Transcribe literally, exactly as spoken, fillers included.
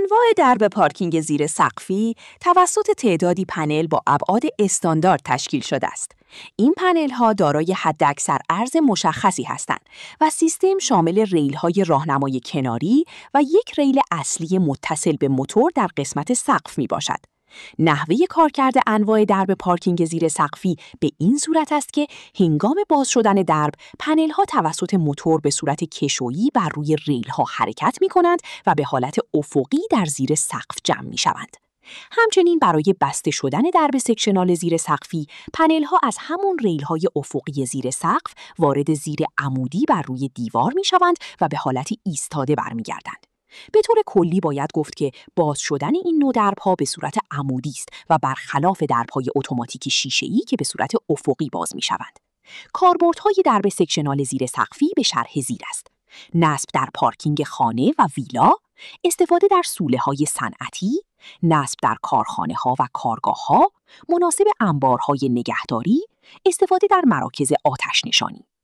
انواع درب پارکینگ زیر سقفی توسط تعدادی پنل با ابعاد استاندارد تشکیل شده است. این پنل‌ها دارای حداکثر عرض مشخصی هستند و سیستم شامل ریل‌های راهنمای کناری و یک ریل اصلی متصل به موتور در قسمت سقف میباشد. نحوه کارکرد انواع درب پارکینگ زیر سقفی به این صورت است که هنگام باز شدن درب، پنل‌ها توسط موتور به صورت کشویی بر روی ریل‌ها حرکت می‌کنند و به حالت افقی در زیر سقف جمع می‌شوند. همچنین برای بسته شدن درب سکشنال زیر سقفی، پنل‌ها از همون ریل‌های افقی زیر سقف وارد زیر عمودی بر روی دیوار می‌شوند و به حالتی ایستاده برمیگردند. به طور کلی باید گفت که باز شدن این نوع درب‌ها به صورت عمودی است و برخلاف درب‌های اتوماتیک شیشه‌ای که به صورت افقی باز می‌شوند. کاربردهای درب سکشنال زیر سقفی به شرح زیر است: نصب در پارکینگ خانه و ویلا، استفاده در سوله‌های صنعتی، نصب در کارخانه‌ها و کارگاه‌ها، مناسب انبارهای نگهداری، استفاده در مراکز آتش‌نشانی.